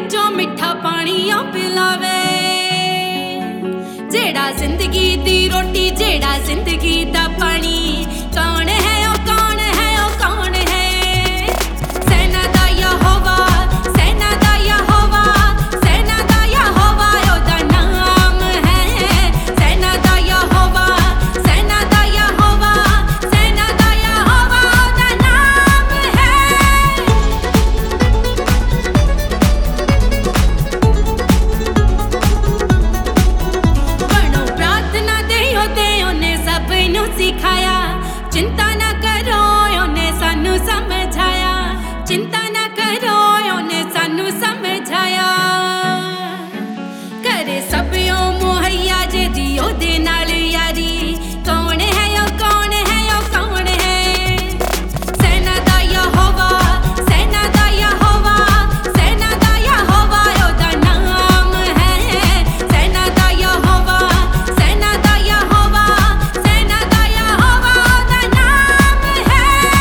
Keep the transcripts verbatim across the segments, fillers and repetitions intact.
विचों मिठा पानियां पिलावे, जेड़ा जिंदगी दी रोटी, जेड़ा जिंदगी दा पानी। कौन है ओ कौन है ओ कौन है? सेना दा यहोवा, सेना दा यहोवा, सेना दा यहोवा ओदा नाम है। सेना दा यहोवा, सेना दा यहोवा, सेना दा यहोवा ओदा नाम है। बनो प्रार्थना दे ओदे ओने सब नू सिखाया, चिंता ना करो ओने सानू समझाया, चिंता ना करो ओने सानू समझाया। करे सब ओ मुहैया जे दी ओदे नाल यारी। कौन है ओ कौन है ओ कौन है? सेना दा यहोवा, सेना दा यहोवा, सेना दा यहोवा ओदा नाम है। सेना दा यहोवा, सेना दा यहोवा, सेना दा यहोवा ओदा नाम है।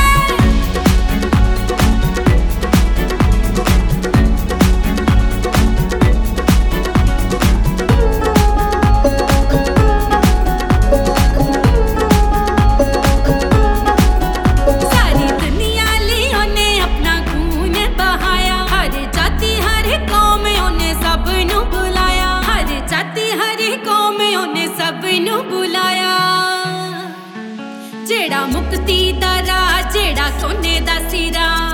सारी दुनिया ली ओने अपना खून बहाया, हर जाति हर कौम ओने सब नू बुलाया, हर जाति हर कौम ओने सब नू बुलाया। जेड़ा मुक्ति दा राह, जेड़ा सोने दा सिरा।